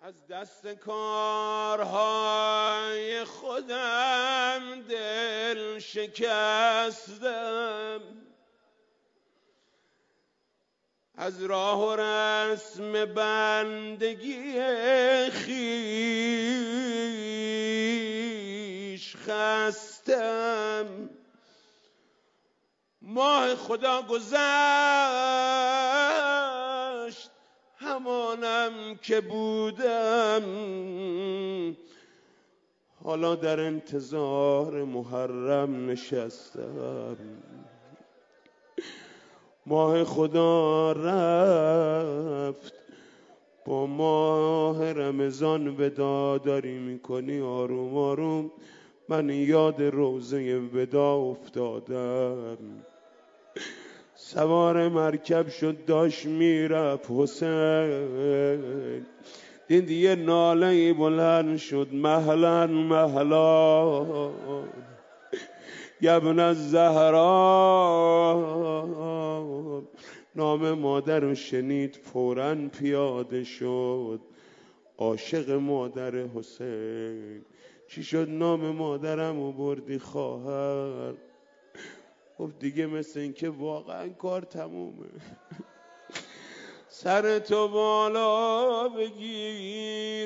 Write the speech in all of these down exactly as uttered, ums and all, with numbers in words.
از دست کارهای خودم دل شکستم، از راه و رسم بندگی خویش خستم. ماه خدا گذشت همانم که بودم، حالا در انتظار محرم نشستم. ماه خدا رفت، با ماه رمضان ودا داری میکنی آروم آروم. من یاد روزه ودا افتادم. سوار مرکب شد داشت میرفت حسین، دید یه ناله بلند شد مهلا مهلا ابن الزهرا. نام مادر رو شنید فوراً پیاده شد، عاشق مادر حسین. چی شد نام مادرم رو بردی خواهر؟ خب دیگه مثل این که واقعا کار تمومه. سر تو بالا بگیر.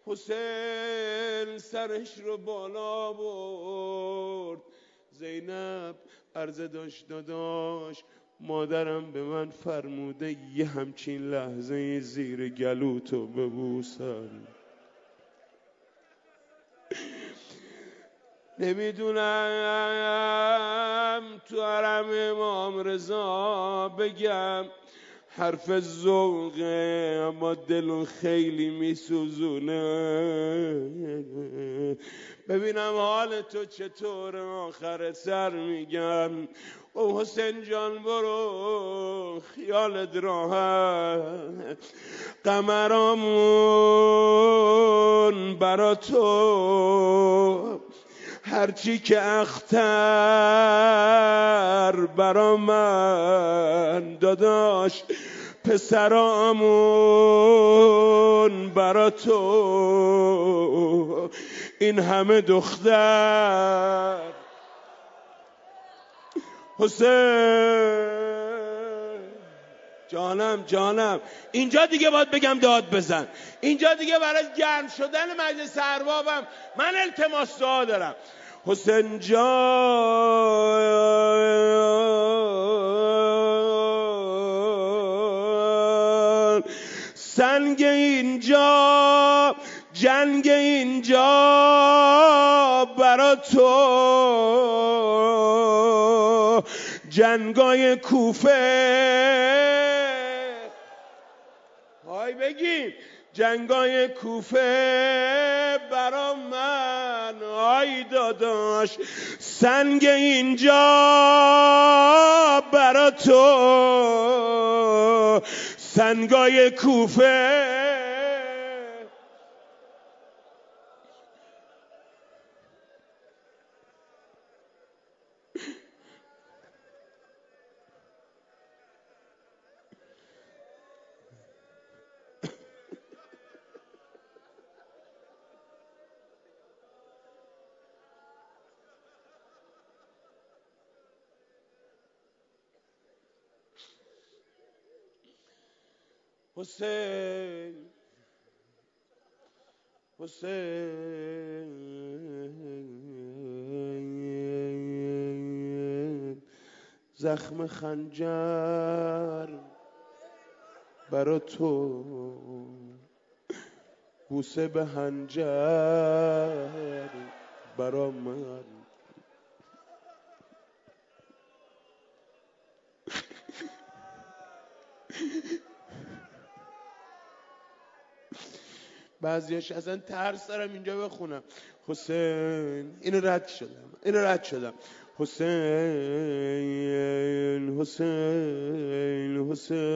حسین سرش رو بالا برد. زینب عرضه داشت داداش، مادرم به من فرموده یه همچین لحظه زیر گلوتو ببوسم. نمیدونم تو حرم امام رضا بگم حرف ذوقه، اما دلو خیلی میسوزونه. ببینم حال تو چطور آخر سر میگم. او حسین جان برو خیالت راحت، قمرامون برا تو، هرچی که اختر برا من داداش، پسرامون برا تو، این همه دختر. حسین جانم جانم، اینجا دیگه باید بگم داد بزن. اینجا دیگه برای گرم شدن مجلس اربابم من التماس دعا دارم. حسین جان، سنگ اینجا جنگ اینجا برا تو، جنگای کوفه های بگیم، جنگای کوفه برا من آی داداش، سنگ اینجا برا تو، سنگای کوفه. حسین حسین، زخم خنجر برا تو، بوسه به هنجر برا من. بعضیاش اصلا ترس دارم اینجا بخونم. حسین، اینو رد شدم اینو رد شدم حسین حسین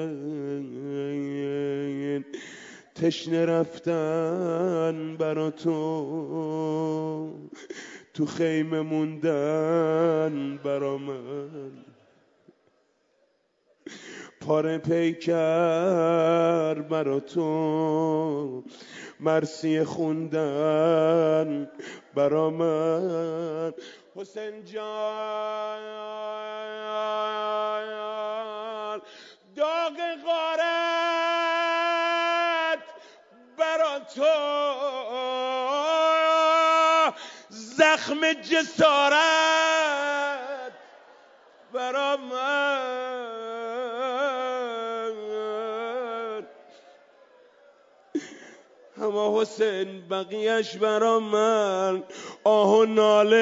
حسین، تشنه رفتن برا تو، تو خیمه موندن برا من. پاره پیکر برا تو مرسی خوندن برا من حسین جان داغ غارت برا تو زخم جسارت برا من اما حسین بقیهش برا من آه و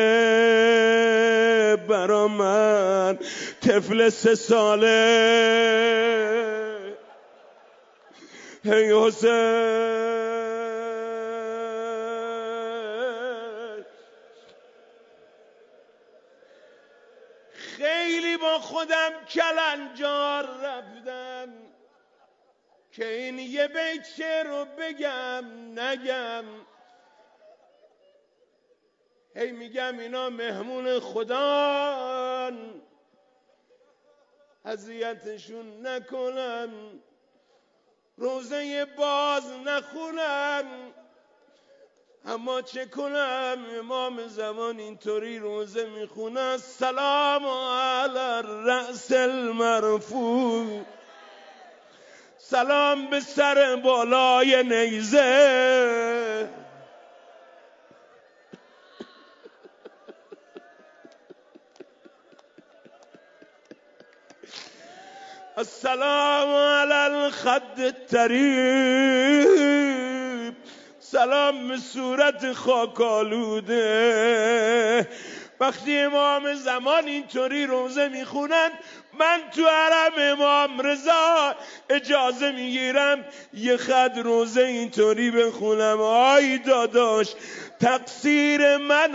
ناله برا من طفل سه ساله هی حسین خیلی با خودم کلنجار رفتم که این یه بیت شعر رو بگم نگم هی میگم اینا مهمون خدان اذیتشون نکنم روزه باز نخونم اما چه کنم امام زمان اینطوری روزه میخونه سلام علی الرأس المرفوع سلام به سر بالای نیزه السلام علی الخد الطریب سلام به صورت خاکالوده وقتی امام زمان اینطوری روزه میخونن من تو حرم امام رضا اجازه میگیرم یه خط روزه اینطوری بخونم آی داداش تقصیر من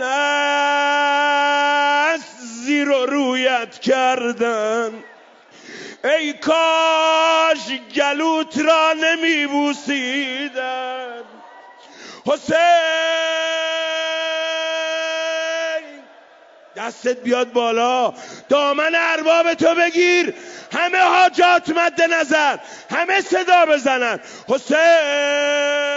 است زیر و رویت کردن ای کاش گلوت را نمیبوسیدن حسین دستت بیاد بالا دامن ارباب تو بگیر همه حاجات مد نظر همه صدا بزنن حسین